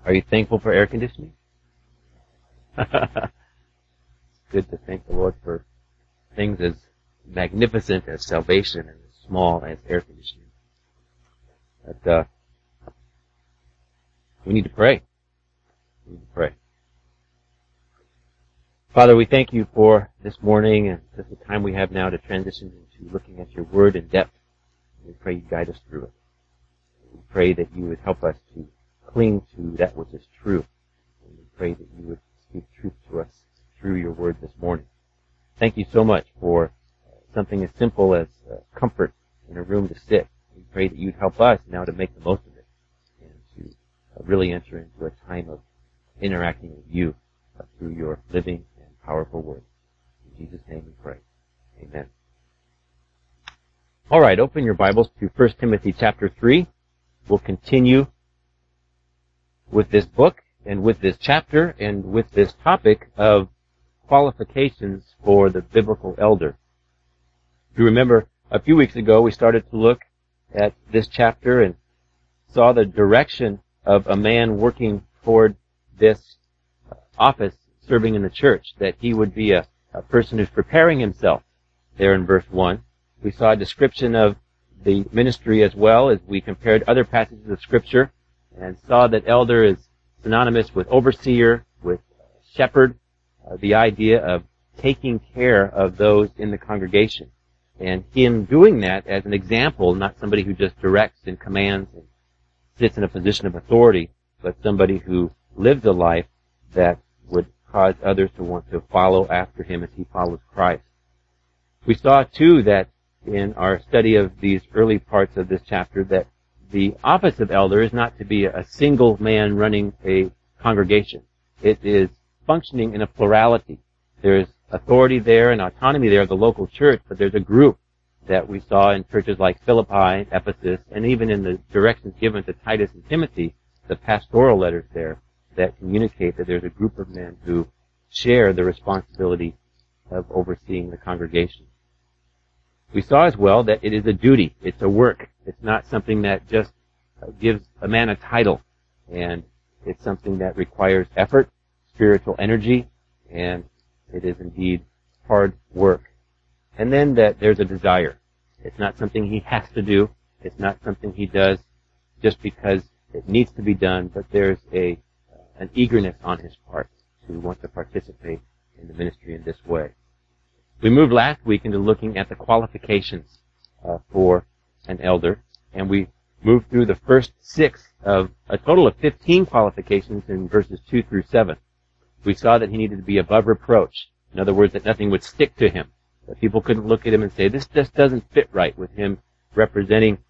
Are you thankful for air conditioning? It's good to thank the Lord for things as magnificent as salvation and as small as air conditioning. But we need to pray. We need to pray. Father, we thank you for this morning and just the time we have now to transition into looking at your word in depth. We pray you guide us through it. We pray that you would help us to cling to that which is true. And we pray that you would speak truth to us through your word this morning. Thank you so much for something as simple as comfort in a room to sit. We pray that you'd help us now to make the most of it and to really enter into a time of interacting with you through your living and powerful word. In Jesus' name we pray. Amen. All right, open your Bibles to 1 Timothy chapter 3. We'll continue with this book and with this chapter and with this topic of qualifications for the biblical elder. If you remember, a few weeks ago we started to look at this chapter and saw the direction of a man working toward this office serving in the church, that he would be a person who's preparing himself there in verse 1. We saw a description of the ministry as well as we compared other passages of Scripture and saw that elder is synonymous with overseer, with shepherd, the idea of taking care of those in the congregation. And him doing that as an example, not somebody who just directs and commands and sits in a position of authority, but somebody who lives a life that would cause others to want to follow after him as he follows Christ. We saw, too, that in our study of these early parts of this chapter that the office of elder is not to be a single man running a congregation. It is functioning in a plurality. There's authority there and autonomy there of the local church, but there's a group that we saw in churches like Philippi, Ephesus, and even in the directions given to Titus and Timothy, the pastoral letters there, that communicate that there's a group of men who share the responsibility of overseeing the congregation. We saw as well that it is a duty. It's a work. It's not something that just gives a man a title. And it's something that requires effort, spiritual energy, and it is indeed hard work. And then that there's a desire. It's not something he has to do. It's not something he does just because it needs to be done, but there's an eagerness on his part to want to participate in the ministry in this way. We moved last week into looking at the qualifications for an elder, and we moved through the first 6 of a total of 15 qualifications in verses 2 through 7. We saw that he needed to be above reproach. In other words, that nothing would stick to him. That people couldn't look at him and say, this just doesn't fit right with him representing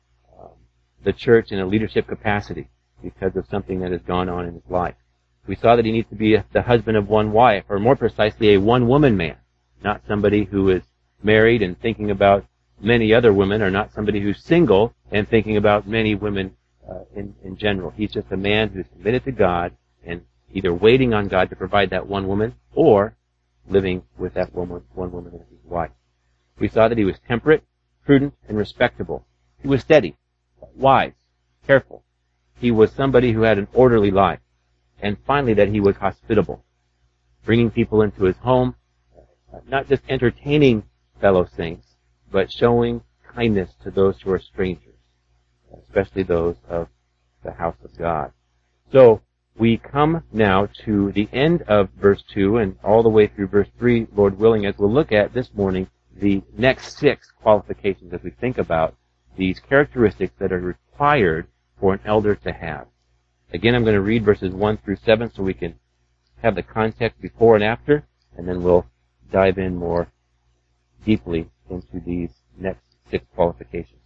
the church in a leadership capacity because of something that has gone on in his life. We saw that he needs to be the husband of one wife, or more precisely, a one-woman man. Not somebody who is married and thinking about many other women, or not somebody who's single and thinking about many women in general. He's just a man who's committed to God and either waiting on God to provide that one woman or living with that one woman as his wife. We saw that he was temperate, prudent, and respectable. He was steady, wise, careful. He was somebody who had an orderly life. And finally, that he was hospitable, bringing people into his home, not just entertaining fellow saints, but showing kindness to those who are strangers, especially those of the house of God. So we come now to the end of verse 2 and all the way through verse 3, Lord willing, as we'll look at this morning the next 6 qualifications as we think about these characteristics that are required for an elder to have. Again, I'm going to read verses 1 through 7 so we can have the context before and after, and then we'll dive in more deeply into these next 6 qualifications.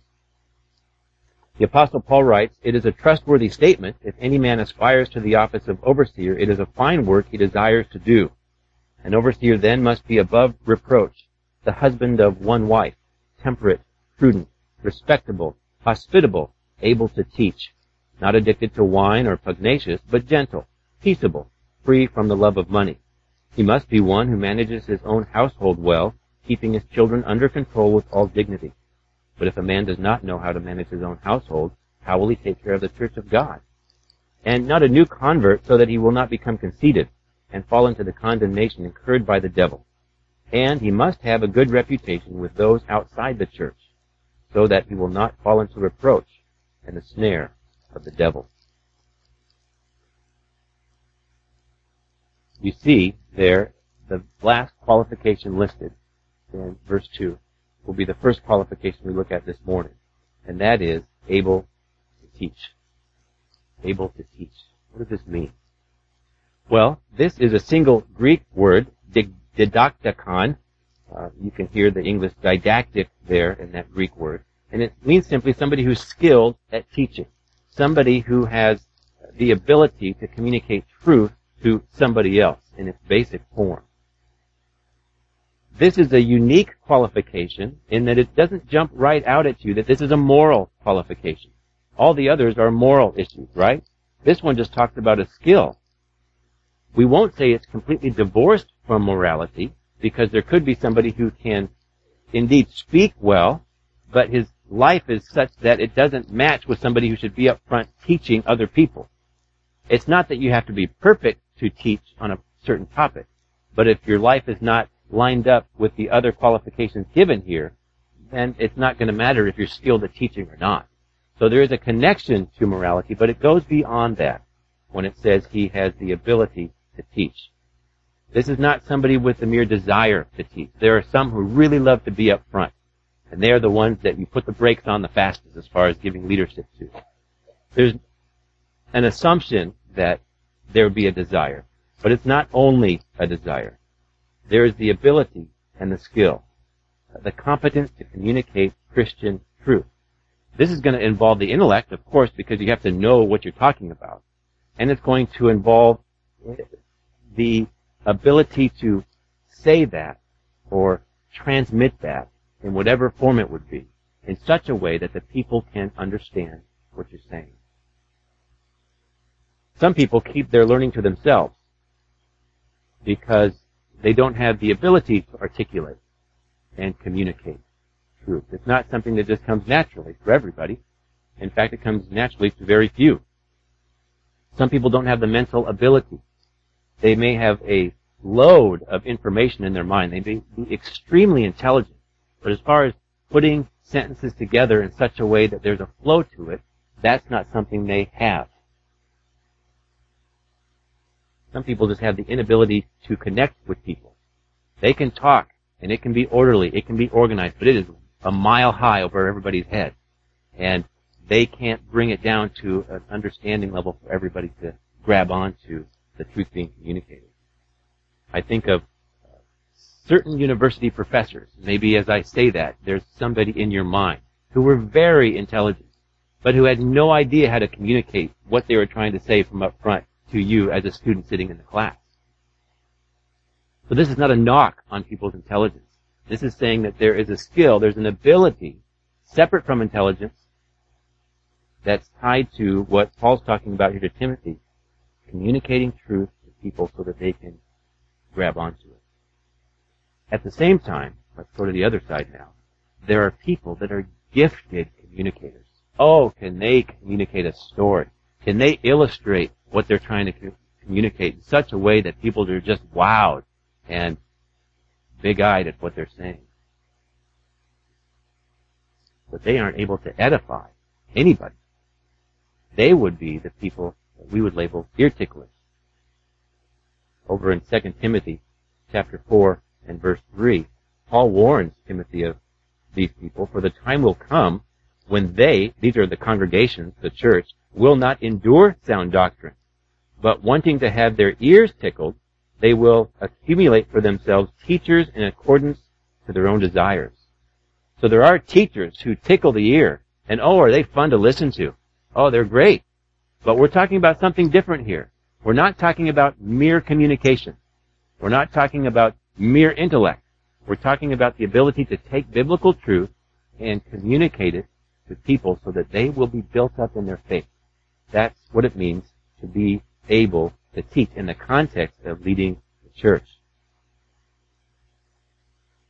The Apostle Paul writes, "It is a trustworthy statement. If any man aspires to the office of overseer, it is a fine work he desires to do. An overseer then must be above reproach, the husband of one wife, temperate, prudent, respectable, hospitable, able to teach, not addicted to wine or pugnacious, but gentle, peaceable, free from the love of money. He must be one who manages his own household well, keeping his children under control with all dignity. But if a man does not know how to manage his own household, how will he take care of the church of God? and not a new convert, so that he will not become conceited and fall into the condemnation incurred by the devil. And he must have a good reputation with those outside the church, so that he will not fall into reproach and the snare of the devil. You see there, the last qualification listed in verse 2 will be the first qualification we look at this morning, and that is able to teach. Able to teach. What does this mean? Well, this is a single Greek word, didaktikon. You can hear the English didactic there in that Greek word. And it means simply somebody who's skilled at teaching. Somebody who has the ability to communicate truth to somebody else in its basic form. This is a unique qualification in that it doesn't jump right out at you that this is a moral qualification. All the others are moral issues, right? This one just talks about a skill. We won't say it's completely divorced from morality, because there could be somebody who can indeed speak well, but his life is such that it doesn't match with somebody who should be up front teaching other people. It's not that you have to be perfect to teach on a certain topic, but if your life is not lined up with the other qualifications given here, then it's not going to matter if you're skilled at teaching or not. So there is a connection to morality, but it goes beyond that when it says he has the ability to teach. This is not somebody with the mere desire to teach. There are some who really love to be up front, and they are the ones that you put the brakes on the fastest as far as giving leadership to. There's an assumption that there would be a desire, but it's not only a desire. There is the ability and the skill, the competence to communicate Christian truth. This is going to involve the intellect, of course, because you have to know what you're talking about. And it's going to involve the ability to say that or transmit that in whatever form it would be in such a way that the people can understand what you're saying. Some people keep their learning to themselves because they don't have the ability to articulate and communicate truth. It's not something that just comes naturally for everybody. In fact, it comes naturally to very few. Some people don't have the mental ability. They may have a load of information in their mind. They may be extremely intelligent. But as far as putting sentences together in such a way that there's a flow to it, that's not something they have. Some people just have the inability to connect with people. They can talk, and it can be orderly, it can be organized, but it is a mile high over everybody's head. And they can't bring it down to an understanding level for everybody to grab onto the truth being communicated. I think of certain university professors. Maybe as I say that, there's somebody in your mind who were very intelligent, but who had no idea how to communicate what they were trying to say from up front to you as a student sitting in the class. So this is not a knock on people's intelligence. This is saying that there is a skill, there's an ability separate from intelligence that's tied to what Paul's talking about here to Timothy, communicating truth to people so that they can grab onto it. At the same time, let's go to the other side now, there are people that are gifted communicators. Oh, can they communicate a story? Can they illustrate what they're trying to communicate in such a way that people are just wowed and big-eyed at what they're saying? But they aren't able to edify anybody. They would be the people that we would label ear ticklers. Over in 2 Timothy chapter 4 and verse 3, Paul warns Timothy of these people, for the time will come when they, these are the congregations, the church, will not endure sound doctrine, but wanting to have their ears tickled, they will accumulate for themselves teachers in accordance to their own desires. So there are teachers who tickle the ear, and oh, are they fun to listen to? Oh, they're great. But we're talking about something different here. We're not talking about mere communication. We're not talking about mere intellect. We're talking about the ability to take biblical truth and communicate it to people so that they will be built up in their faith. That's what it means to be able to teach in the context of leading the church.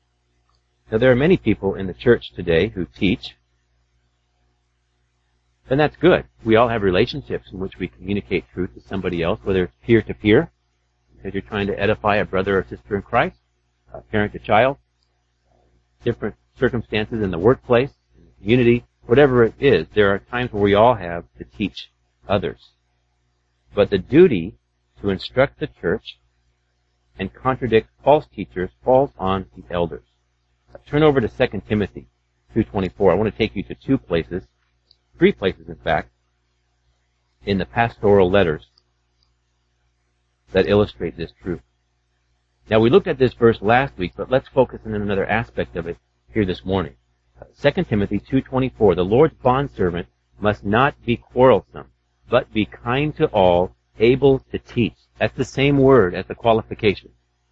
Now, there are many people in the church today who teach then that's good. We all have relationships in which we communicate truth to somebody else, whether it's peer-to-peer, because you're trying to edify a brother or sister in Christ, a parent to child, different circumstances in the workplace, in the community, whatever it is, there are times where we all have to teach others. But the duty to instruct the church and contradict false teachers falls on the elders. Turn over to 2 Timothy 2:24. I want to take you to three places in fact, in the pastoral letters that illustrate this truth. Now we looked at this verse last week, but let's focus on another aspect of it here this morning. 2 Timothy 2:24, the Lord's bondservant must not be quarrelsome, but be kind to all, able to teach. That's the same word as the qualification.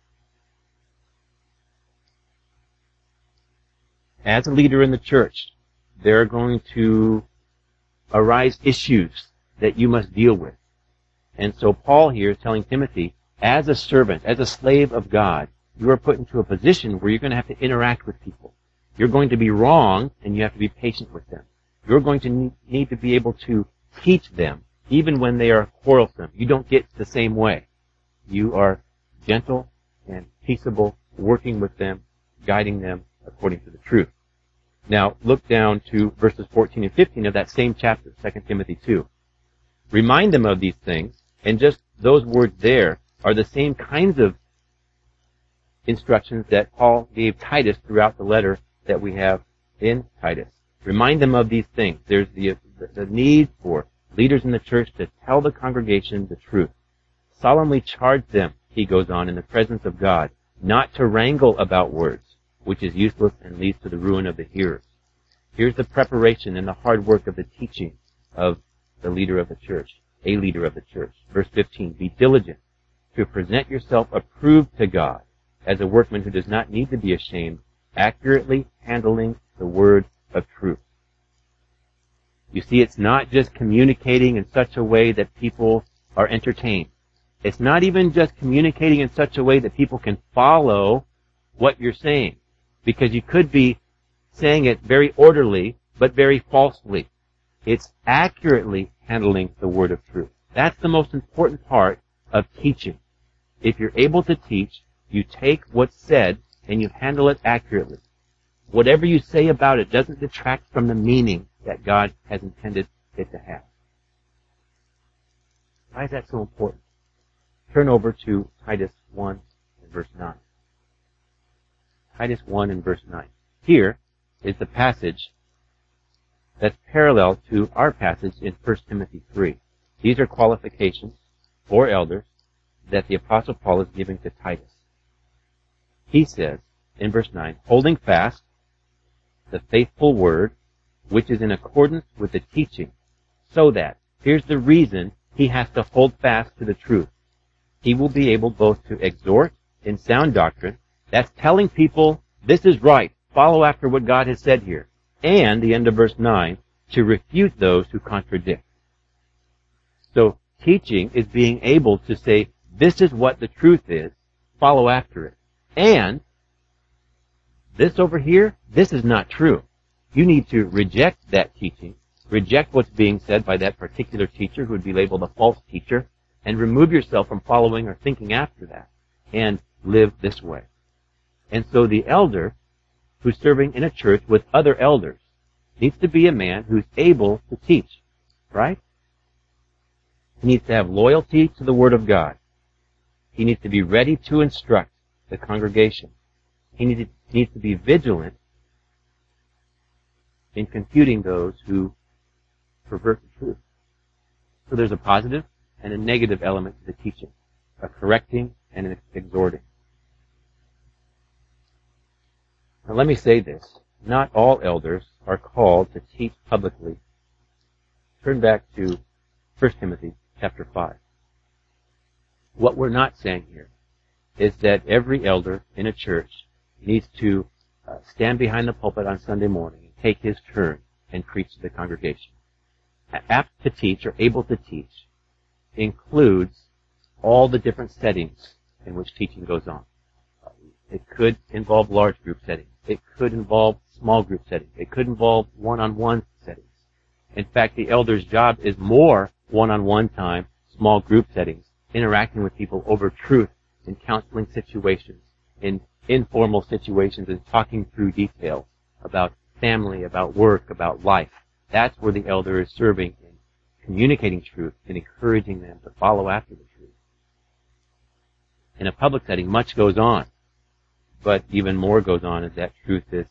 As a leader in the church, there are going to arise issues that you must deal with. And so Paul here is telling Timothy, as a servant, as a slave of God, you are put into a position where you're going to have to interact with people. You're going to be wrong, and you have to be patient with them. You're going to need to be able to teach them, even when they are quarrelsome. You don't get the same way. You are gentle and peaceable, working with them, guiding them according to the truth. Now, look down to verses 14 and 15 of that same chapter, 2 Timothy 2. Remind them of these things, and just those words there are the same kinds of instructions that Paul gave Titus throughout the letter that we have in Titus. Remind them of these things. There's the need for leaders in the church to tell the congregation the truth. Solemnly charge them, he goes on, in the presence of God, not to wrangle about words, which is useless and leads to the ruin of the hearers. Here's the preparation and the hard work of the teaching of the leader of the church, a leader of the church. Verse 15, be diligent to present yourself approved to God as a workman who does not need to be ashamed, accurately handling the word of truth. You see, it's not just communicating in such a way that people are entertained. It's not even just communicating in such a way that people can follow what you're saying, because you could be saying it very orderly, but very falsely. It's accurately handling the word of truth. That's the most important part of teaching. If you're able to teach, you take what's said and you handle it accurately. Whatever you say about it doesn't detract from the meaning that God has intended it to have. Why is that so important? Turn over to Titus 1 and verse 9. Titus 1 and verse 9. Here is the passage that's parallel to our passage in 1 Timothy 3. These are qualifications for elders that the Apostle Paul is giving to Titus. He says in verse 9, holding fast the faithful word, which is in accordance with the teaching, so that, here's the reason he has to hold fast to the truth. He will be able both to exhort in sound doctrine, that's telling people this is right, follow after what God has said here, and the end of verse 9, to refute those who contradict. So teaching is being able to say, this is what the truth is, follow after it. And this over here, this is not true. You need to reject that teaching, reject what's being said by that particular teacher who would be labeled a false teacher, and remove yourself from following or thinking after that, and live this way. And so the elder who's serving in a church with other elders needs to be a man who's able to teach, right? He needs to have loyalty to the Word of God. He needs to be ready to instruct the congregation. He needs to be vigilant in confuting those who pervert the truth. So there's a positive and a negative element to the teaching, a correcting and an exhorting. Now let me say this. Not all elders are called to teach publicly. Turn back to 1 Timothy chapter 5. What we're not saying here is that every elder in a church needs to stand behind the pulpit on Sunday morning and take his turn and preach to the congregation. Apt to teach or able to teach includes all the different settings in which teaching goes on. It could involve large group settings. It could involve small group settings. It could involve one-on-one settings. In fact, the elder's job is more one-on-one time, small group settings, interacting with people over truth in counseling situations, in informal situations, and talking through details about family, about work, about life. That's where the elder is serving in communicating truth and encouraging them to follow after the truth. In a public setting, much goes on, but even more goes on as that truth is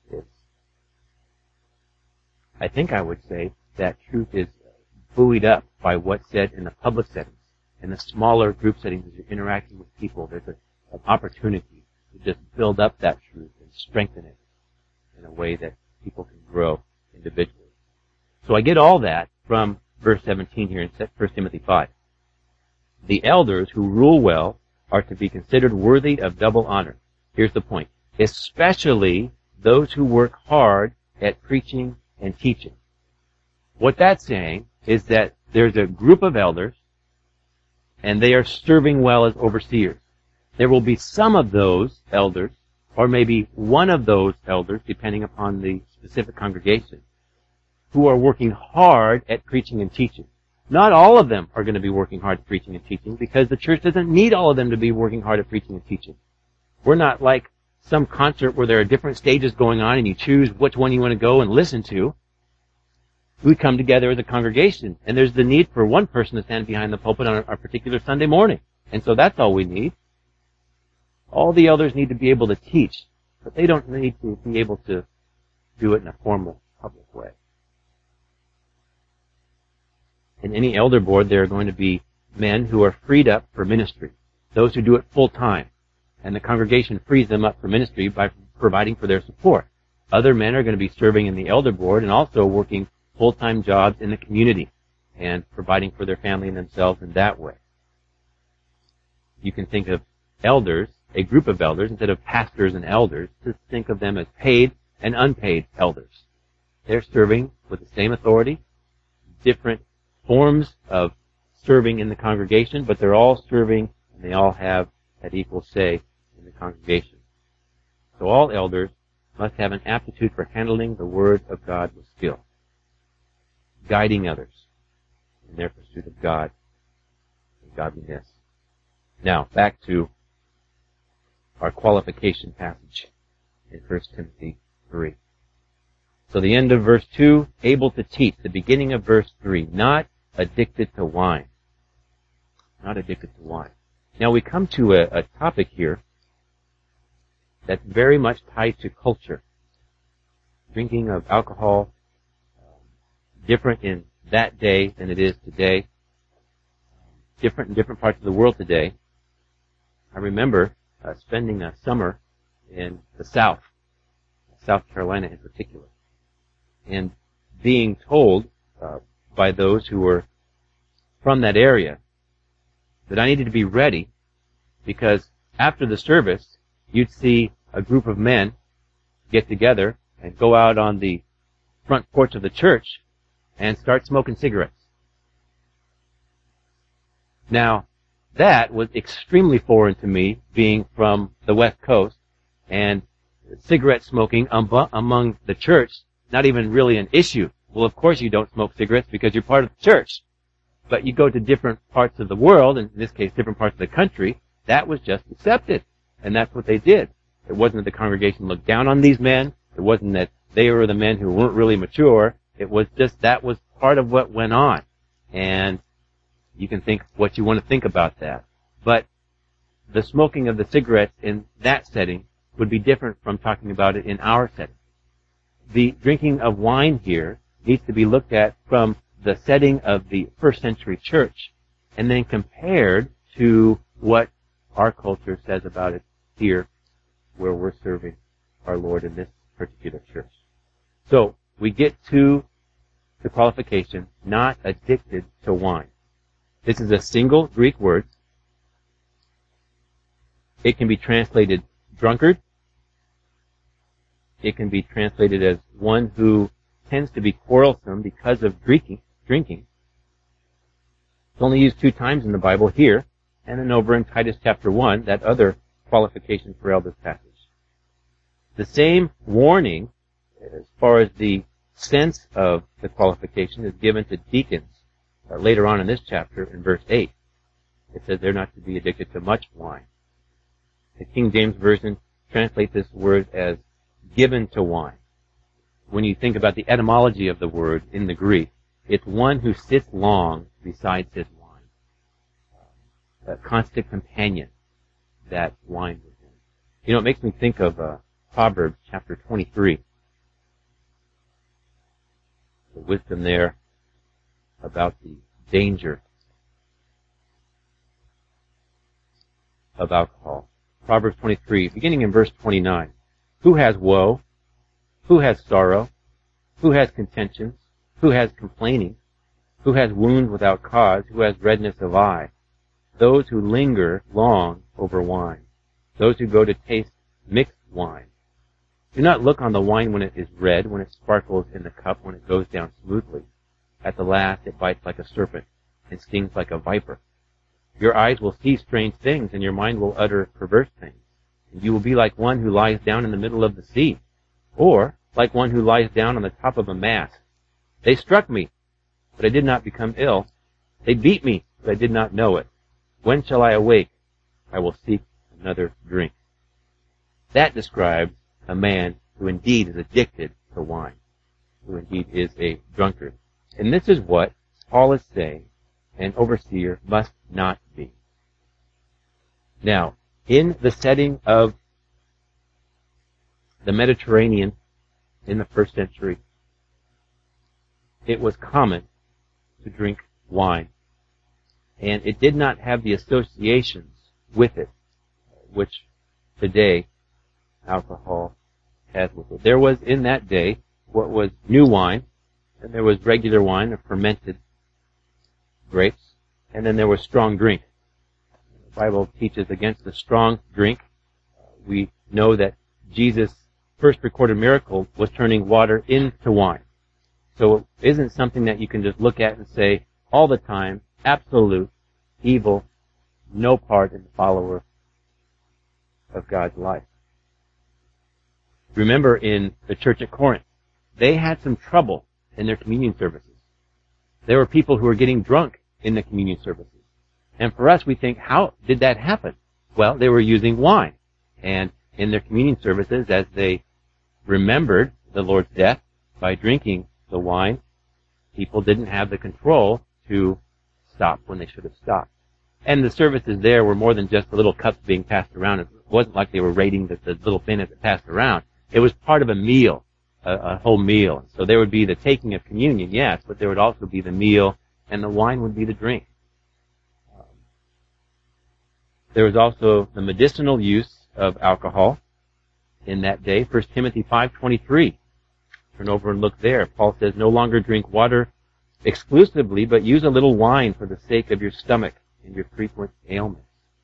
I think I would say that truth is buoyed up by what's said in the public settings. In the smaller group settings, as you're interacting with people, there's an opportunity to just build up that truth and strengthen it in a way that people can grow individually. So I get all that from verse 17 here in 1 Timothy 5. The elders who rule well are to be considered worthy of double honor. Here's the point. Especially those who work hard at preaching and teaching. What that's saying is that there's a group of elders, and they are serving well as overseers. There will be some of those elders, or maybe one of those elders, depending upon the specific congregation, who are working hard at preaching and teaching. Not all of them are going to be working hard at preaching and teaching, because the church doesn't need all of them to be working hard at preaching and teaching. We're not like some concert where there are different stages going on and you choose which one you want to go and listen to. We come together as a congregation, and there's the need for one person to stand behind the pulpit on a particular Sunday morning. And so that's all we need. All the elders need to be able to teach, but they don't need to be able to do it in a formal, public way. In any elder board, there are going to be men who are freed up for ministry, those who do it full time. And the congregation frees them up for ministry by providing for their support. Other men are going to be serving in the elder board and also working full-time jobs in the community and providing for their family and themselves in that way. You can think of elders, a group of elders, instead of pastors and elders, to think of them as paid and unpaid elders. They're serving with the same authority, different forms of serving in the congregation, but they're all serving and they all have that equal say in the congregation. So all elders must have an aptitude for handling the Word of God with skill, guiding others in their pursuit of God and godliness. Now, back to our qualification passage in 1 Timothy 3. So the end of verse 2, able to teach. The beginning of verse 3, not addicted to wine. Not addicted to wine. Now we come to a topic here that's very much tied to culture. Drinking of alcohol, different in that day than it is today. Different in different parts of the world today. I remember spending a summer in the South Carolina in particular, and being told by those who were from that area that I needed to be ready, because after the service, you'd see a group of men get together and go out on the front porch of the church and start smoking cigarettes. Now, that was extremely foreign to me, being from the West Coast, and cigarette smoking among the church, not even really an issue. Well, of course you don't smoke cigarettes because you're part of the church. But you go to different parts of the world, in this case different parts of the country, that was just accepted. And that's what they did. It wasn't that the congregation looked down on these men. It wasn't that they were the men who weren't really mature. It was just that was part of what went on. And you can think what you want to think about that. But the smoking of the cigarettes in that setting would be different from talking about it in our setting. The drinking of wine here needs to be looked at from the setting of the first century church and then compared to what our culture says about it here where we're serving our Lord in this particular church. So we get to the qualification, not addicted to wine. This is a single Greek word. It can be translated drunkard. It can be translated as one who tends to be quarrelsome because of drinking. It's only used 2 times in the Bible here, and then over in Titus chapter 1, that other qualification for elders passage. The same warning, as far as the sense of the qualification is given to deacons later on in this chapter in verse 8. It says they're not to be addicted to much wine. The King James Version translates this word as given to wine. When you think about the etymology of the word in the Greek, it's one who sits long besides his wine. A constant companion that wine was in. You know, it makes me think of Proverbs chapter 23. The wisdom there about the danger of alcohol. Proverbs 23, beginning in verse 29. Who has woe? Who has sorrow? Who has contentions? Who has complaining? Who has wounds without cause? Who has redness of eye? Those who linger long over wine. Those who go to taste mixed wine. Do not look on the wine when it is red, when it sparkles in the cup, when it goes down smoothly. At the last it bites like a serpent and stings like a viper. Your eyes will see strange things, and your mind will utter perverse things. And you will be like one who lies down in the middle of the sea, or like one who lies down on the top of a mast. They struck me, but I did not become ill. They beat me, but I did not know it. When shall I awake? I will seek another drink. That describes a man who indeed is addicted to wine, who indeed is a drunkard. And this is what Paul is saying an overseer must not be. Now, in the setting of the Mediterranean in the first century, it was common to drink wine. And it did not have the associations with it, which today alcohol has with it. There was in that day what was new wine, and there was regular wine of fermented grapes, and then there was strong drink. The Bible teaches against the strong drink. We know that Jesus' first recorded miracle was turning water into wine. So it isn't something that you can just look at and say, all the time, absolute, evil, no part in the follower of God's life. Remember in the church at Corinth, they had some trouble in their communion services. There were people who were getting drunk in the communion services. And for us, we think, how did that happen? Well, they were using wine. And in their communion services, as they remembered the Lord's death by drinking the wine, people didn't have the control to stop when they should have stopped. And the services there were more than just the little cups being passed around. It wasn't like they were raiding the little bin as it passed around. It was part of a meal, a whole meal. So there would be the taking of communion, yes, but there would also be the meal, and the wine would be the drink. There was also the medicinal use of alcohol in that day. 1 Timothy 5:23. Turn over and look there. Paul says, no longer drink water exclusively, but use a little wine for the sake of your stomach and your frequent ailments.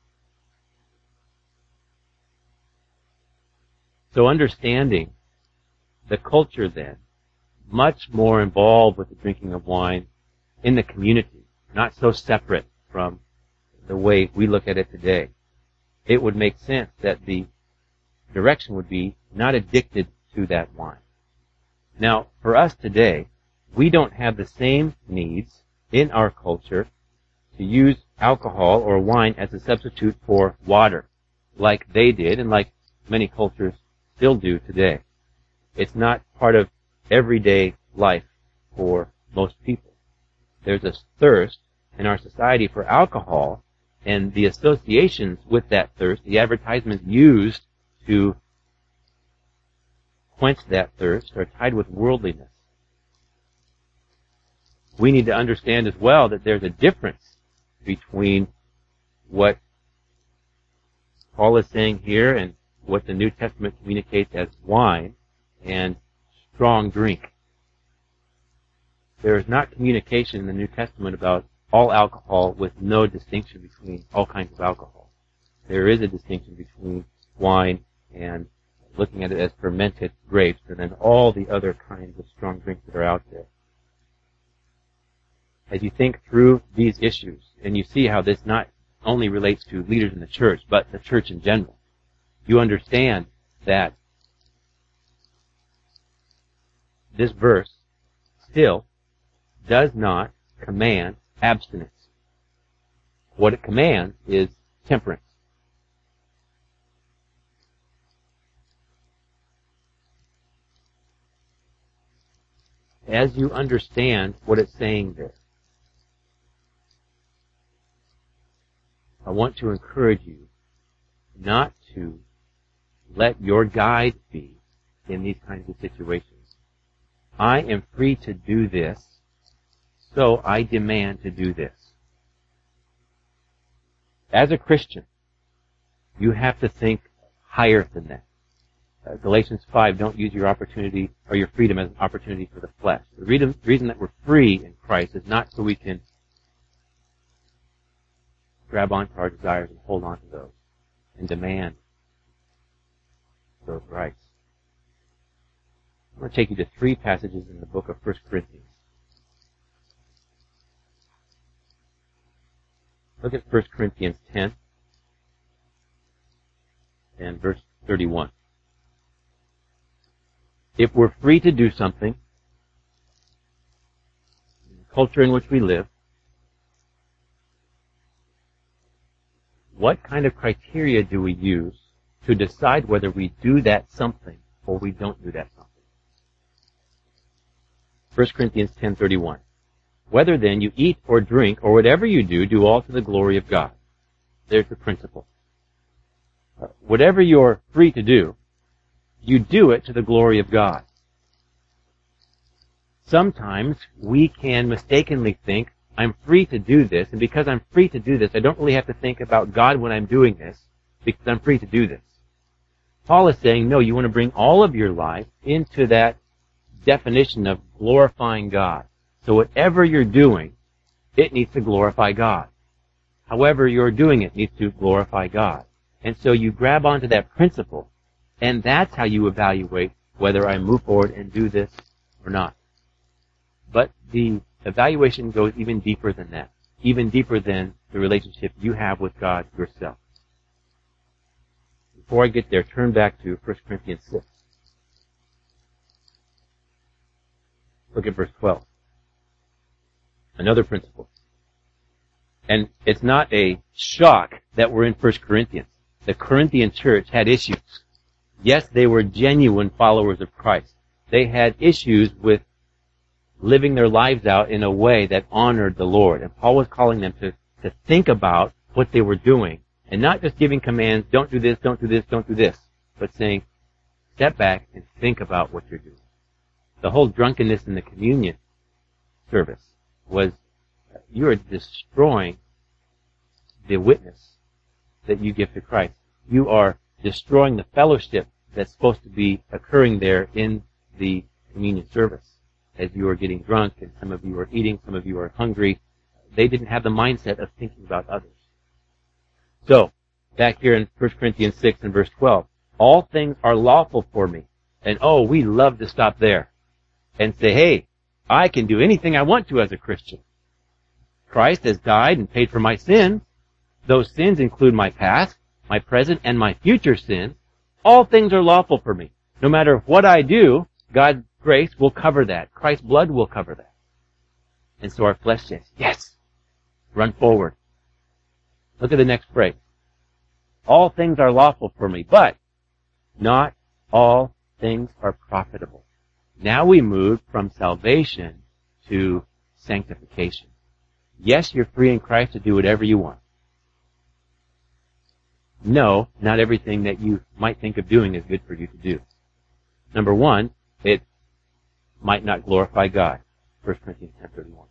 So understanding the culture then, much more involved with the drinking of wine in the community, not so separate from the way we look at it today. It would make sense that the direction would be not addicted to that wine. Now, for us today, we don't have the same needs in our culture to use alcohol or wine as a substitute for water, like they did and like many cultures still do today. It's not part of everyday life for most people. There's a thirst in our society for alcohol, and the associations with that thirst, the advertisements used to quench that thirst, are tied with worldliness. We need to understand as well that there's a difference between what Paul is saying here and what the New Testament communicates as wine and strong drink. There is not communication in the New Testament about all alcohol with no distinction between all kinds of alcohol. There is a distinction between wine and looking at it as fermented grapes and then all the other kinds of strong drinks that are out there. As you think through these issues, and you see how this not only relates to leaders in the church, but the church in general, you understand that this verse still does not command abstinence. What it commands is temperance. As you understand what it's saying there, I want to encourage you not to let your guide be in these kinds of situations. I am free to do this, so I demand to do this. As a Christian, you have to think higher than that. Galatians 5, don't use your opportunity or your freedom as an opportunity for the flesh. The reason that we're free in Christ is not so we can grab onto our desires and hold on to those and demand those rights. I'm going to take you to 3 passages in the book of 1 Corinthians. Look at 1 Corinthians 10 and verse 31. If we're free to do something, in the culture in which we live, what kind of criteria do we use to decide whether we do that something or we don't do that something? 1 Corinthians 10:31. Whether then you eat or drink or whatever you do all to the glory of God. There's the principle. Whatever you're free to do, you do it to the glory of God. Sometimes we can mistakenly think, I'm free to do this, and because I'm free to do this, I don't really have to think about God when I'm doing this, because I'm free to do this. Paul is saying, no, you want to bring all of your life into that definition of glorifying God. So whatever you're doing, it needs to glorify God. However you're doing it needs to glorify God. And so you grab onto that principle, and that's how you evaluate whether I move forward and do this or not. But the evaluation goes even deeper than that, even deeper than the relationship you have with God yourself. Before I get there, turn back to 1 Corinthians 6. Look at verse 12. Another principle. And it's not a shock that we're in 1 Corinthians. The Corinthian church had issues. Yes, they were genuine followers of Christ. They had issues with living their lives out in a way that honored the Lord. And Paul was calling them to think about what they were doing, and not just giving commands, don't do this, don't do this, don't do this, but saying, step back and think about what you're doing. The whole drunkenness in the communion service was, you are destroying the witness that you give to Christ. You are destroying the fellowship that's supposed to be occurring there in the communion service. As you are getting drunk, and some of you are eating, some of you are hungry, they didn't have the mindset of thinking about others. So, back here in 1 Corinthians 6 and verse 12, all things are lawful for me. And we love to stop there and say, hey, I can do anything I want to as a Christian. Christ has died and paid for my sins. Those sins include my past, my present, and my future sins. All things are lawful for me. No matter what I do, God's grace will cover that. Christ's blood will cover that. And so our flesh says, yes, run forward. Look at the next phrase. All things are lawful for me, but not all things are profitable. Now we move from salvation to sanctification. Yes, you're free in Christ to do whatever you want. No, not everything that you might think of doing is good for you to do. Number one, it might not glorify God. 1 Corinthians 10:31.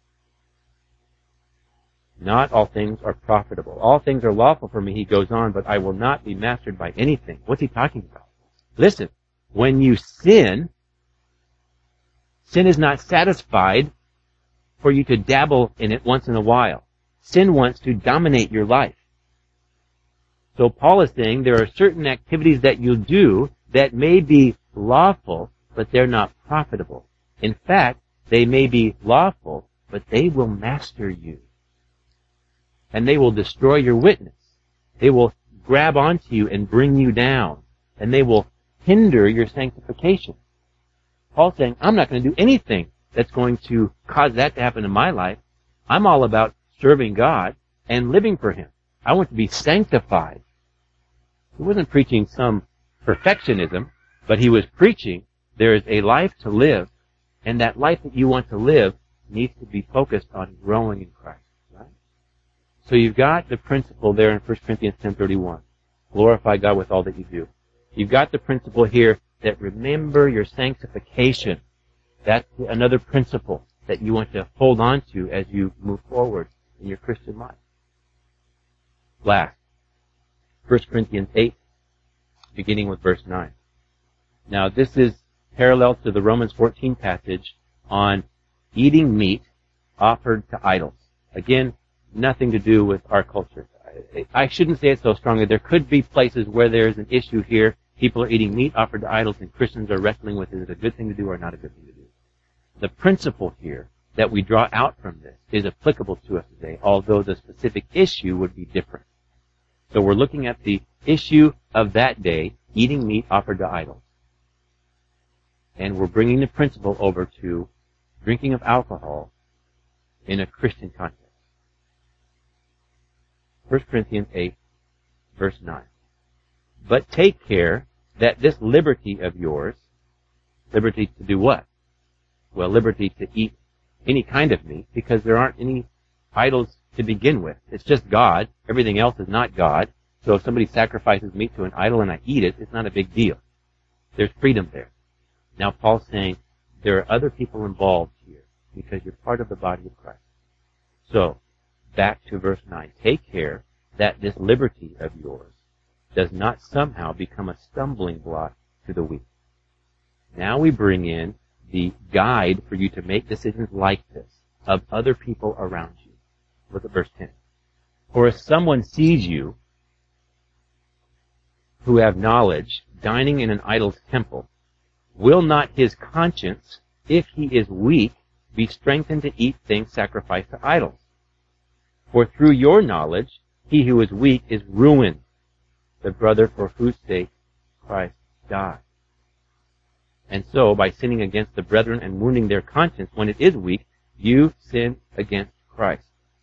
Not all things are profitable. All things are lawful for me, he goes on, but I will not be mastered by anything. What's he talking about? Listen, when you sin is not satisfied for you to dabble in it once in a while. Sin wants to dominate your life. So Paul is saying there are certain activities that you do that may be lawful, but they're not profitable. In fact, they may be lawful, but they will master you. And they will destroy your witness. They will grab onto you and bring you down. And they will hinder your sanctification. Paul's saying, I'm not going to do anything that's going to cause that to happen in my life. I'm all about serving God and living for Him. I want to be sanctified. He wasn't preaching some perfectionism, but he was preaching there is a life to live, and that life that you want to live needs to be focused on growing in Christ. Right? So you've got the principle there in 1 Corinthians 10:31. Glorify God with all that you do. You've got the principle here that remember your sanctification. That's another principle that you want to hold on to as you move forward in your Christian life. Last, 1 Corinthians 8, beginning with verse 9. Now this is parallel to the Romans 14 passage on eating meat offered to idols. Again, nothing to do with our culture. I shouldn't say it so strongly. There could be places where there's an issue here. People are eating meat offered to idols, and Christians are wrestling with, is it a good thing to do or not a good thing to do? The principle here that we draw out from this is applicable to us today, although the specific issue would be different. So we're looking at the issue of that day, eating meat offered to idols. And we're bringing the principle over to drinking of alcohol in a Christian context. 1 Corinthians 8, verse 9. But take care that this liberty of yours, liberty to do what? Well, liberty to eat any kind of meat, because there aren't any idols to begin with. It's just God. Everything else is not God. So if somebody sacrifices meat to an idol and I eat it, it's not a big deal. There's freedom there. Now Paul's saying there are other people involved here because you're part of the body of Christ. So, back to verse 9. Take care that this liberty of yours does not somehow become a stumbling block to the weak. Now we bring in the guide for you to make decisions like this of other people around you. Look at verse 10. For if someone sees you who have knowledge dining in an idol's temple, will not his conscience, if he is weak, be strengthened to eat things sacrificed to idols? For through your knowledge, he who is weak is ruined, the brother for whose sake Christ died. And so, by sinning against the brethren and wounding their conscience when it is weak, you sin against Christ.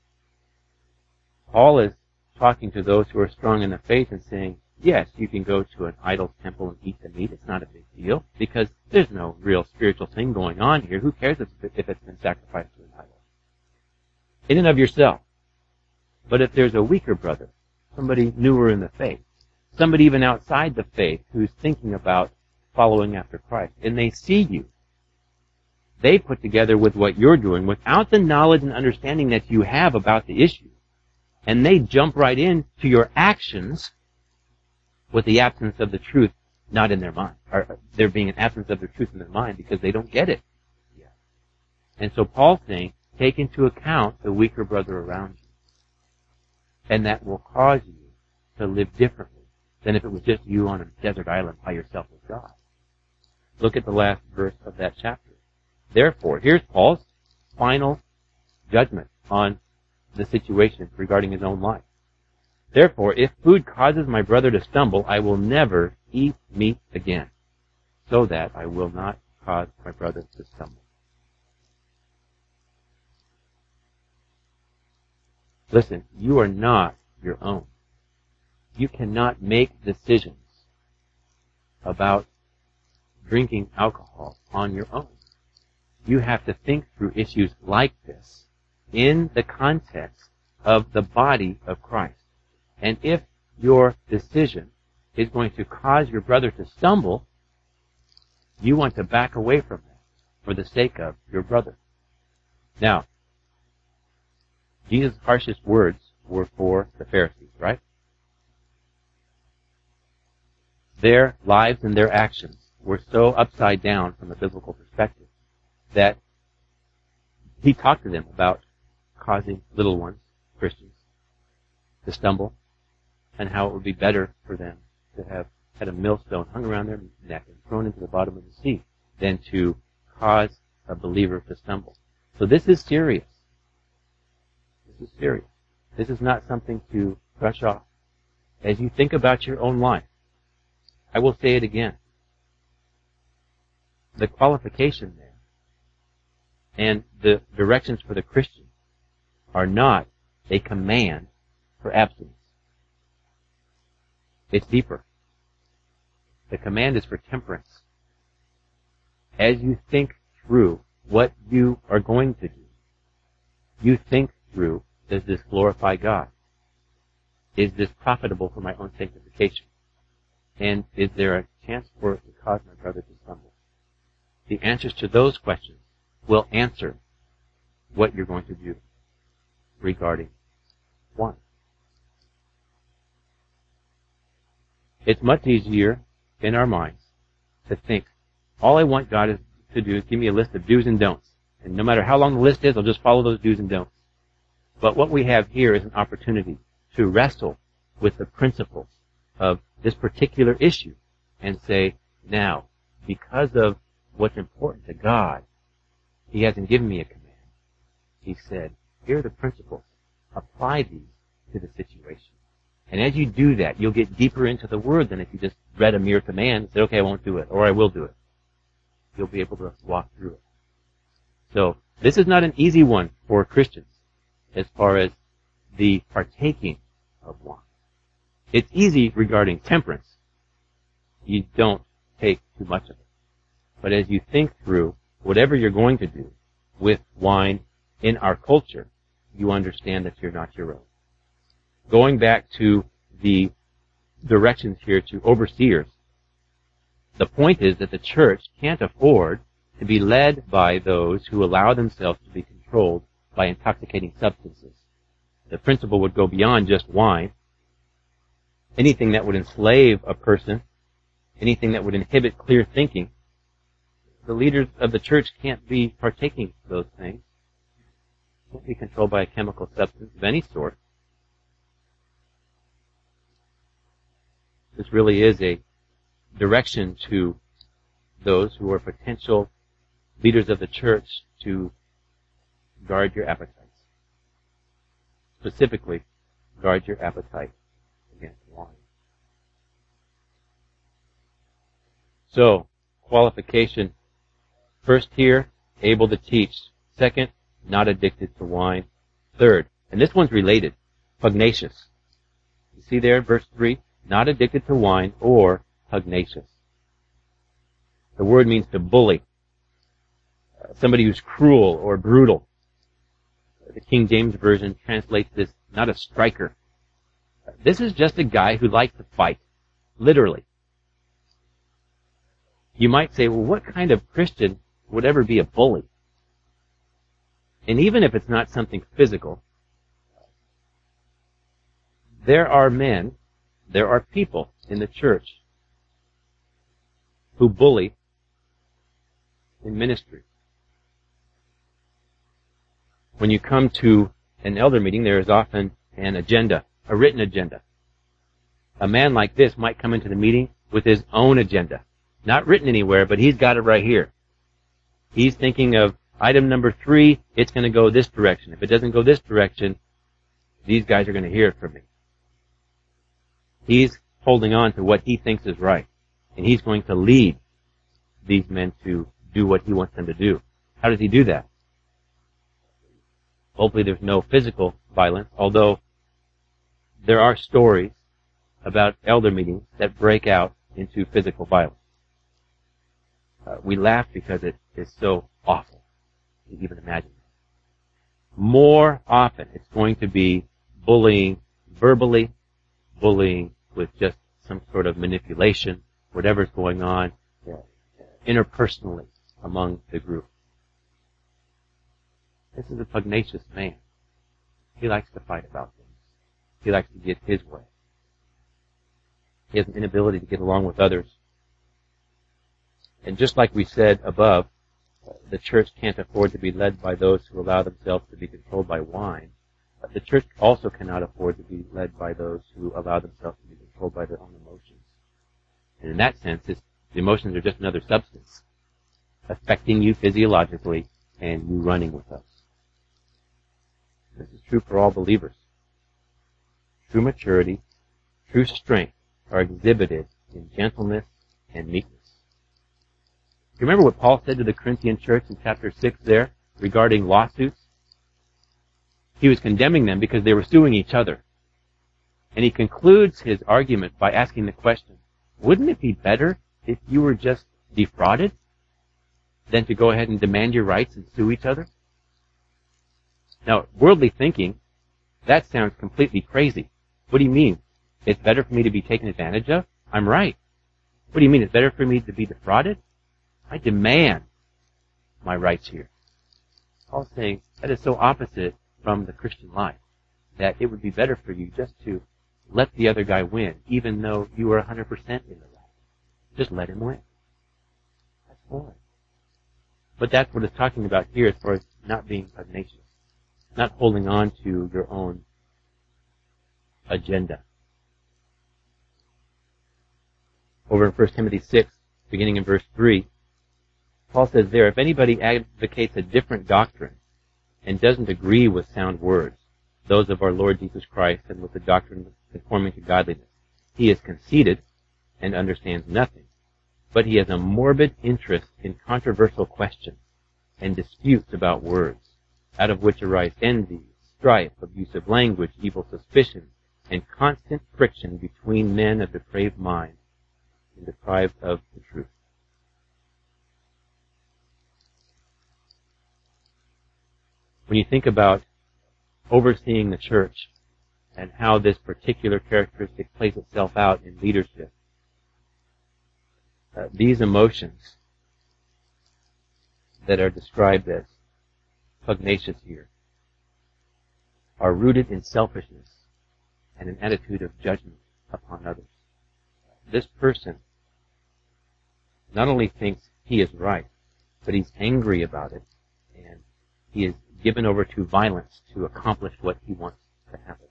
Paul is talking to those who are strong in the faith and saying, yes, you can go to an idol's temple and eat the meat. It's not a big deal because there's no real spiritual thing going on here. Who cares if it's been sacrificed to an idol? In and of yourself. But if there's a weaker brother, somebody newer in the faith, somebody even outside the faith who's thinking about following after Christ, and they see you, they put together with what you're doing without the knowledge and understanding that you have about the issue, and they jump right into your actions with the absence of the truth not in their mind, or there being an absence of the truth in their mind because they don't get it yet. And so Paul's saying, take into account the weaker brother around you, and that will cause you to live differently than if it was just you on a desert island by yourself with God. Look at the last verse of that chapter. Therefore, here's Paul's final judgment on the situation regarding his own life. Therefore, if food causes my brother to stumble, I will never eat meat again, so that I will not cause my brother to stumble. Listen, you are not your own. You cannot make decisions about drinking alcohol on your own. You have to think through issues like this in the context of the body of Christ. And if your decision is going to cause your brother to stumble, you want to back away from that for the sake of your brother. Now, Jesus' harshest words were for the Pharisees, right? Their lives and their actions were so upside down from a biblical perspective that he talked to them about causing little ones, Christians, to stumble, and how it would be better for them to have had a millstone hung around their neck and thrown into the bottom of the sea than to cause a believer to stumble. So this is serious. This is serious. This is not something to brush off. As you think about your own life, I will say it again. The qualification there And the directions for the Christian are not a command for abstinence. It's deeper. The command is for temperance. As you think through what you are going to do, you think through, does this glorify God? Is this profitable for my own sanctification? And is there a chance for it to cause my brother to stumble? The answers to those questions will answer what you're going to do regarding wine. It's much easier in our minds to think, all I want God to do is give me a list of do's and don'ts. And no matter how long the list is, I'll just follow those do's and don'ts. But what we have here is an opportunity to wrestle with the principles of this particular issue and say, now, because of what's important to God, He hasn't given me a command. He said, here are the principles. Apply these to the situation. And as you do that, you'll get deeper into the Word than if you just read a mere command and said, okay, I won't do it, or I will do it. You'll be able to walk through it. So, this is not an easy one for Christians as far as the partaking of wine. It's easy regarding temperance. You don't take too much of it. But as you think through whatever you're going to do with wine in our culture, you understand that you're not your own. Going back to the directions here to overseers, the point is that the church can't afford to be led by those who allow themselves to be controlled by intoxicating substances. The principle would go beyond just wine. Anything that would enslave a person, anything that would inhibit clear thinking, the leaders of the church can't be partaking of those things. Can't be controlled by a chemical substance of any sort. This really is a direction to those who are potential leaders of the church to guard your appetites. Specifically, guard your appetite against wine. So, qualification. First here, able to teach. Second, not addicted to wine. Third, and this one's related, pugnacious. You see there, verse 3, not addicted to wine or pugnacious. The word means to bully. Somebody who's cruel or brutal. The King James Version translates this, not a striker. This is just a guy who likes to fight. Literally. You might say, well, what kind of Christian would ever be a bully? And even if it's not something physical, there are men, there are people in the church who bully in ministry. When you come to an elder meeting, there is often an agenda, a written agenda. A man like this might come into the meeting with his own agenda. Not written anywhere, but he's got it right here. He's thinking of item number 3, it's going to go this direction. If it doesn't go this direction, these guys are going to hear it from me. He's holding on to what he thinks is right. And he's going to lead these men to do what he wants them to do. How does he do that? Hopefully there's no physical violence, although there are stories about elder meetings that break out into physical violence. We laugh because it is so awful to even imagine. More often, it's going to be bullying verbally, bullying with just some sort of manipulation, whatever's going on interpersonally among the group. This is a pugnacious man. He likes to fight about things. He likes to get his way. He has an inability to get along with others. And just like we said above, the church can't afford to be led by those who allow themselves to be controlled by wine. But the church also cannot afford to be led by those who allow themselves to be controlled by their own emotions. And in that sense, the emotions are just another substance affecting you physiologically and you running with us. This is true for all believers. True maturity, true strength are exhibited in gentleness and meekness. You remember what Paul said to the Corinthian church in chapter 6 there? regarding lawsuits. He was condemning them because they were suing each other. And he concludes his argument by asking the question, wouldn't it be better if you were just defrauded than to go ahead and demand your rights and sue each other? Now, worldly thinking, that sounds completely crazy. What do you mean? It's better for me to be taken advantage of? I'm right. What do you mean? It's better for me to be defrauded? I demand my rights here. Paul's saying that is so opposite from the Christian life, that it would be better for you just to let the other guy win, even though you are 100% in the right. Just let him win. That's boring. But that's what it's talking about here as far as not being pugnacious, not holding on to your own agenda. Over in 1 Timothy 6, beginning in verse 3, Paul says there, if anybody advocates a different doctrine and doesn't agree with sound words, those of our Lord Jesus Christ and with the doctrine conforming to godliness, he is conceited and understands nothing, but he has a morbid interest in controversial questions and disputes about words, out of which arise envy, strife, abusive language, evil suspicion, and constant friction between men of depraved mind and deprived of the truth. When you think about overseeing the church and how this particular characteristic plays itself out in leadership, these emotions that are described as pugnacious here are rooted in selfishness and an attitude of judgment upon others. This person not only thinks he is right, but he's angry about it, and he is given over to violence to accomplish what he wants to happen.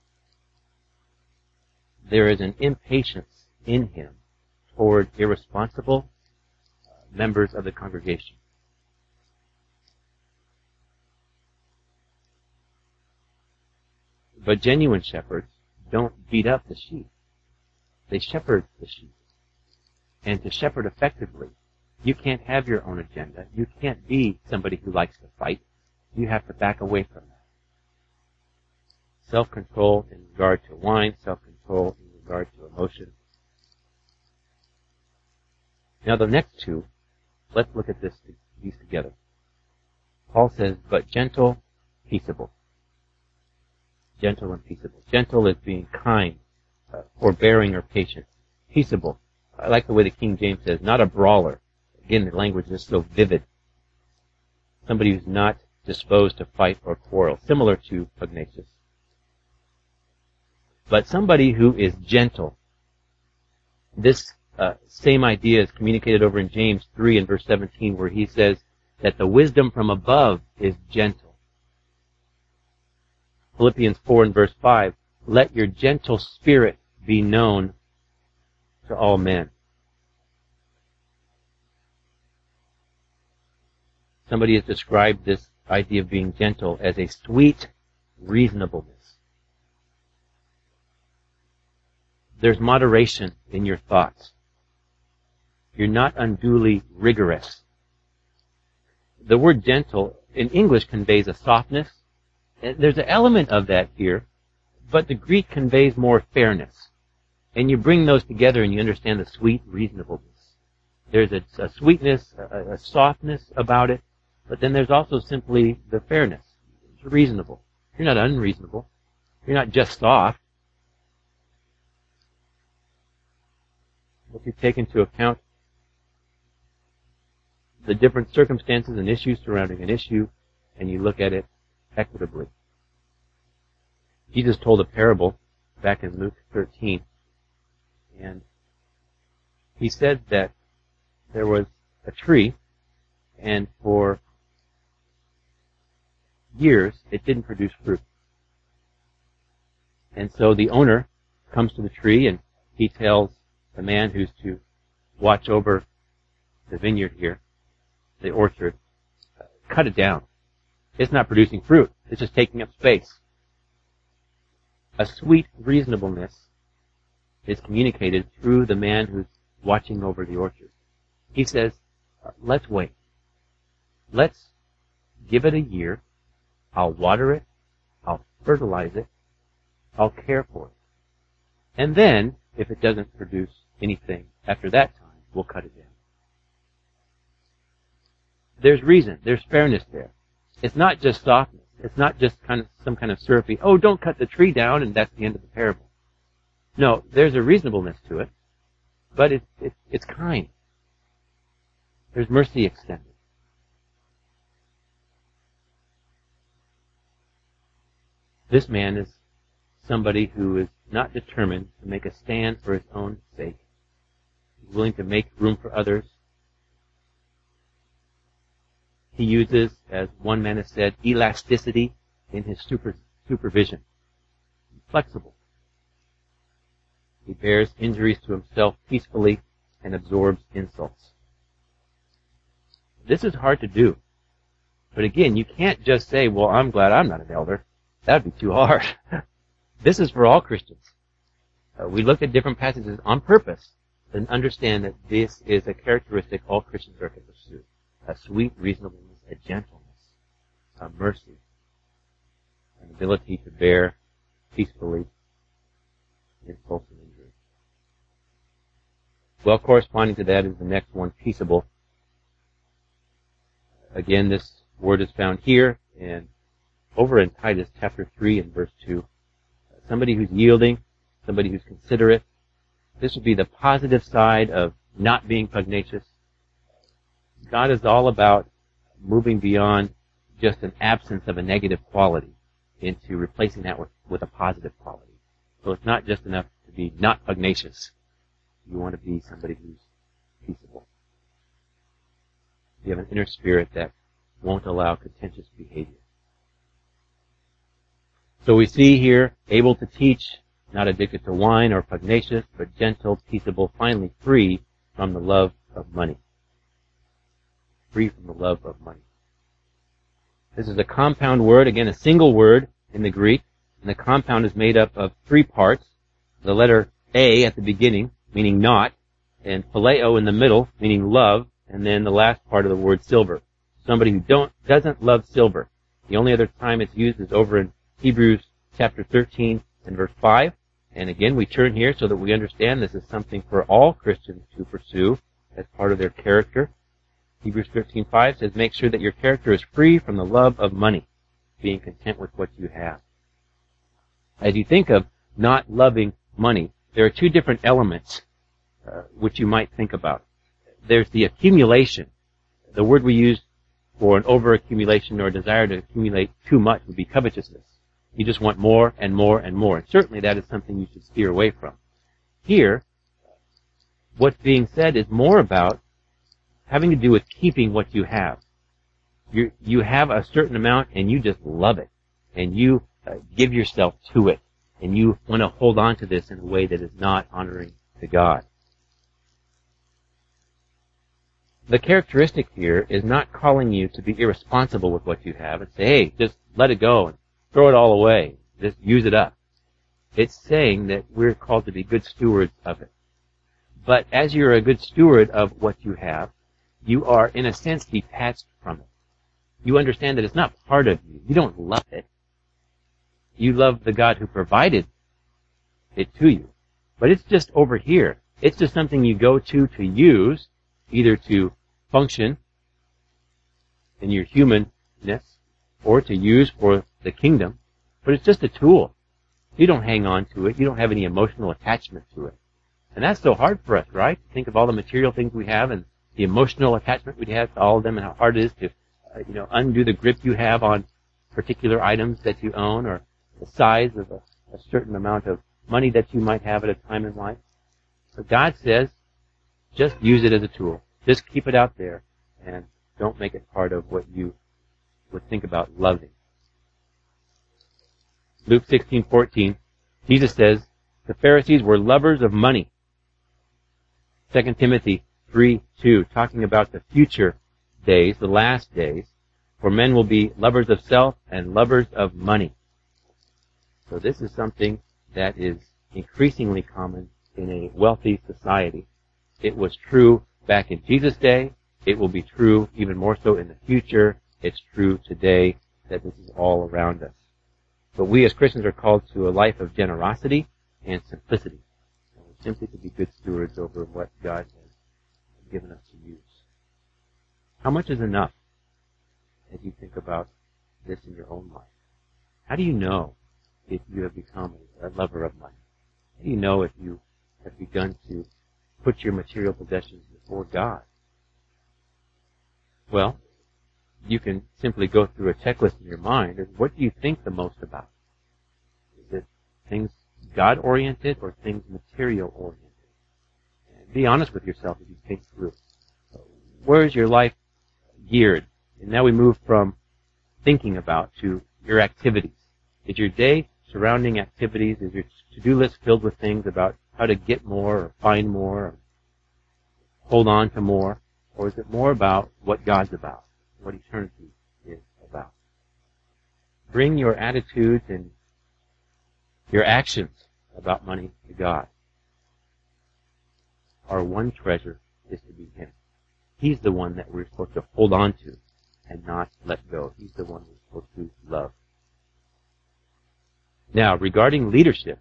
There is an impatience in him toward irresponsible members of the congregation. But genuine shepherds don't beat up the sheep. They shepherd the sheep. And to shepherd effectively, you can't have your own agenda. You can't be somebody who likes to fight. You have to back away from that. Self-control in regard to wine, self-control in regard to emotion. Now the next two, let's look at these together. Paul says, but gentle, peaceable. Gentle and peaceable. Gentle is being kind, forbearing or patient. Peaceable. I like the way the King James says, not a brawler. Again, the language is so vivid. Somebody who's not disposed to fight or quarrel, similar to pugnacious. But somebody who is gentle. This same idea is communicated over in James 3 and verse 17, where he says that the wisdom from above is gentle. Philippians 4 and verse 5, let your gentle spirit be known to all men. Somebody has described this idea of being gentle as a sweet reasonableness. There's moderation in your thoughts. You're not unduly rigorous. The word gentle in English conveys a softness. There's an element of that here, but the Greek conveys more fairness. And you bring those together and you understand the sweet reasonableness. There's a sweetness, a softness about it, but then there's also simply the fairness. It's reasonable. You're not unreasonable. You're not just soft. If you take into account the different circumstances and issues surrounding an issue, and you look at it equitably. Jesus told a parable back in Luke 13, and he said that there was a tree, and for years it didn't produce fruit. And so the owner comes to the tree and he tells the man who's to watch over the vineyard here, the orchard, cut it down. It's not producing fruit. It's just taking up space. A sweet reasonableness is communicated through the man who's watching over the orchard. He says, let's wait. Let's give it a year. I'll water it. I'll fertilize it. I'll care for it. And then, if it doesn't produce anything after that time, we'll cut it down. There's reason. There's fairness there. It's not just softness. It's not just some kind of syrupy, oh, don't cut the tree down, and that's the end of the parable. No, there's a reasonableness to it, but it's kind. There's mercy extended. This man is somebody who is not determined to make a stand for his own sake. He's willing to make room for others. He uses, as one man has said, elasticity in his supervision. He's flexible. He bears injuries to himself peacefully and absorbs insults. This is hard to do. But again, you can't just say, well, I'm glad I'm not an elder. That would be too hard. This is for all Christians. We look at different passages on purpose and understand that this is a characteristic all Christians are to pursue. A sweet reasonableness, a gentleness, a mercy, an ability to bear peacefully insults and injury. Well, corresponding to that is the next one, peaceable. Again, this word is found here and over in Titus chapter 3 and verse 2. Somebody who's yielding, somebody who's considerate. This would be the positive side of not being pugnacious. God is all about moving beyond just an absence of a negative quality into replacing that with a positive quality. So it's not just enough to be not pugnacious. You want to be somebody who's peaceable. You have an inner spirit that won't allow contentious behavior. So we see here, able to teach, not addicted to wine or pugnacious, but gentle, peaceable, finally free from the love of money. Free from the love of money. This is a compound word, again a single word in the Greek, and the compound is made up of three parts. The letter A at the beginning, meaning not, and phileo in the middle, meaning love, and then the last part of the word silver. Somebody who doesn't love silver. The only other time it's used is over in Hebrews chapter 13 and verse 5. And again, we turn here so that we understand this is something for all Christians to pursue as part of their character. Hebrews 13:5 says, make sure that your character is free from the love of money, being content with what you have. As you think of not loving money, there are two different elements which you might think about. There's the accumulation. The word we use for an overaccumulation or a desire to accumulate too much would be covetousness. You just want more and more and more. And certainly that is something you should steer away from. Here, what's being said is more about having to do with keeping what you have. You have a certain amount and you just love it. And you give yourself to it. And you want to hold on to this in a way that is not honoring to God. The characteristic here is not calling you to be irresponsible with what you have and say, hey, just let it go and throw it all away. Just use it up. It's saying that we're called to be good stewards of it. But as you're a good steward of what you have, you are, in a sense, detached from it. You understand that it's not part of you. You don't love it. You love the God who provided it to you. But it's just over here. It's just something you go to use, either to function in your humanness or to use for the kingdom. But it's just a tool. You don't hang on to it. You don't have any emotional attachment to it. And that's so hard for us, right? Think of all the material things we have and the emotional attachment we have to all of them and how hard it is to, undo the grip you have on particular items that you own or the size of a certain amount of money that you might have at a time in life. But God says, just use it as a tool. Just keep it out there and don't make it part of what you would think about loving. Luke 16:14, Jesus says, the Pharisees were lovers of money. 2 Timothy 3:2, talking about the future days, the last days, for men will be lovers of self and lovers of money. So this is something that is increasingly common in a wealthy society. It was true back in Jesus' day. It will be true even more so in the future. it's true today that this is all around us. But we as Christians are called to a life of generosity and simplicity. And we're simply to be good stewards over what God has given us to use. How much is enough as you think about this in your own life? How do you know if you have become a lover of money? How do you know if you have begun to put your material possessions before God? Well, you can simply go through a checklist in your mind of what do you think the most about? Is it things God-oriented or things material-oriented? And be honest with yourself as you think through. Where is your life geared? And now we move from thinking about to your activities. Is your day surrounding activities? Is your to-do list filled with things about how to get more or find more or hold on to more? Or is it more about what God's about, what eternity is about? Bring your attitudes and your actions about money to God. Our one treasure is to be Him. He's the one that we're supposed to hold on to and not let go. He's the one we're supposed to love. Now, regarding leadership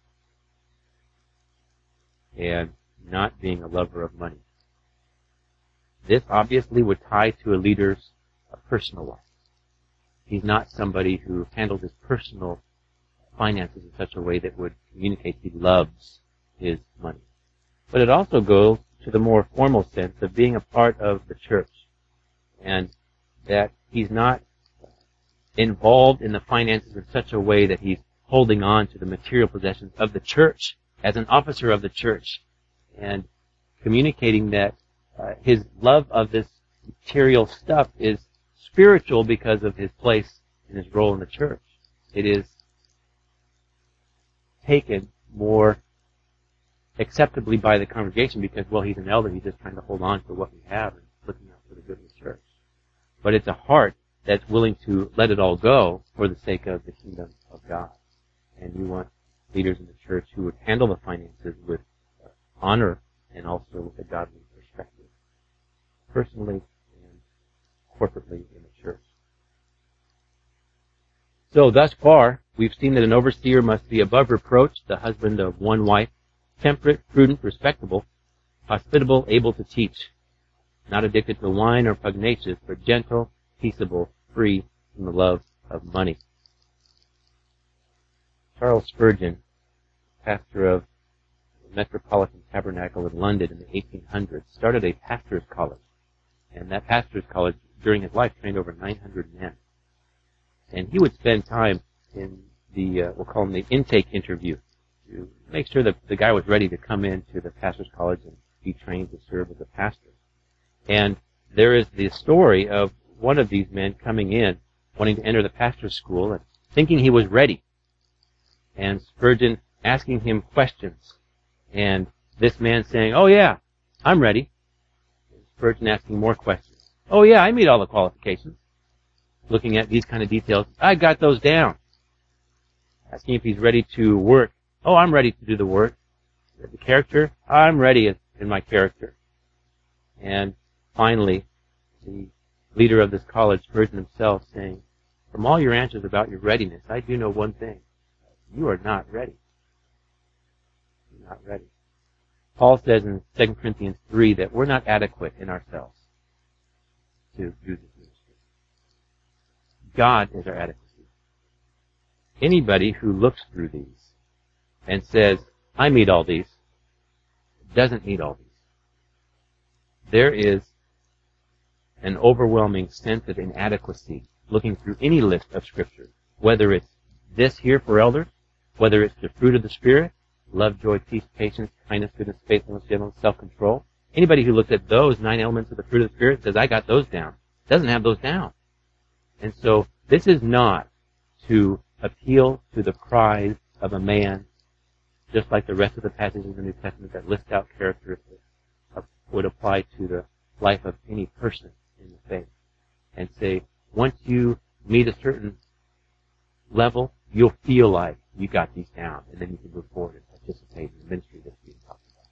and not being a lover of money, this obviously would tie to a leader's personal life. He's not somebody who handles his personal finances in such a way that would communicate he loves his money. But it also goes to the more formal sense of being a part of the church, and that he's not involved in the finances in such a way that he's holding on to the material possessions of the church as an officer of the church, and communicating that his love of this material stuff is spiritual because of his place and his role in the church. It is taken more acceptably by the congregation because, well, he's an elder, he's just trying to hold on to what we have and looking out for the good of the church. But it's a heart that's willing to let it all go for the sake of the kingdom of God. And you want leaders in the church who would handle the finances with honor and also with a godly perspective, personally and corporately in the church. So thus far, we've seen that an overseer must be above reproach, the husband of one wife, temperate, prudent, respectable, hospitable, able to teach, not addicted to wine or pugnacious, but gentle, peaceable, free from the love of money. Charles Spurgeon, pastor of the Metropolitan Tabernacle in London in the 1800s, started a pastor's college. And that pastor's college, during his life, trained over 900 men. And he would spend time in the, we'll call them the intake interview, to make sure that the guy was ready to come into the pastor's college and be trained to serve as a pastor. And there is the story of one of these men coming in, wanting to enter the pastor's school and thinking he was ready. And Spurgeon asking him questions. And this man saying, "Oh yeah, I'm ready." And Spurgeon asking more questions. "Oh yeah, I meet all the qualifications." Looking at these kind of details, "I got those down." Asking if he's ready to work. "Oh, I'm ready to do the work." The character, "I'm ready in my character." And finally, the leader of this college, Spurgeon himself, saying, "From all your answers about your readiness, I do know one thing. You are not ready. You're not ready." Paul says in 2 Corinthians 3 that we're not adequate in ourselves to do this ministry. God is our adequacy. Anybody who looks through these and says, "I meet all these," doesn't meet all these. There is an overwhelming sense of inadequacy looking through any list of Scripture, whether it's this here for elders, whether it's the fruit of the Spirit, love, joy, peace, patience, kindness, goodness, faithfulness, gentleness, self-control. Anybody who looks at those 9 elements of the fruit of the Spirit says, "I got those down," doesn't have those down. And so this is not to appeal to the pride of a man, just like the rest of the passages in the New Testament that list out characteristics would apply to the life of any person in the faith. And say, once you meet a certain level, you'll feel like you got these down, and then you can move forward and participate in the ministry that's being talked about.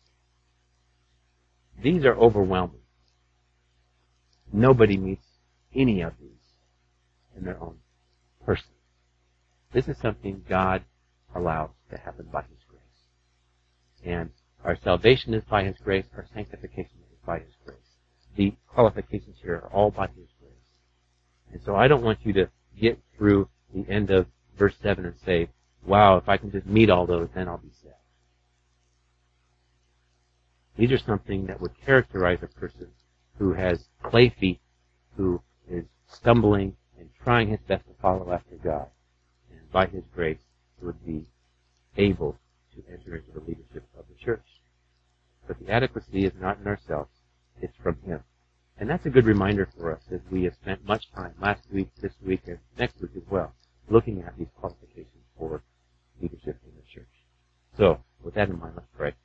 These are overwhelming. Nobody meets any of these in their own person. This is something God allows to happen by His grace. And our salvation is by His grace. Our sanctification is by His grace. The qualifications here are all by His grace. And so I don't want you to get through the end of verse 7 and say, wow, if I can just meet all those, then I'll be saved. These are something that would characterize a person who has clay feet, who is stumbling and trying his best to follow after God. And by His grace, would be able to enter into the leadership of the church. But the adequacy is not in ourselves, it's from Him. And that's a good reminder for us as we have spent much time last week, this week, and next week as well, looking at these qualifications for leadership in the church. So, with that in mind, let's pray.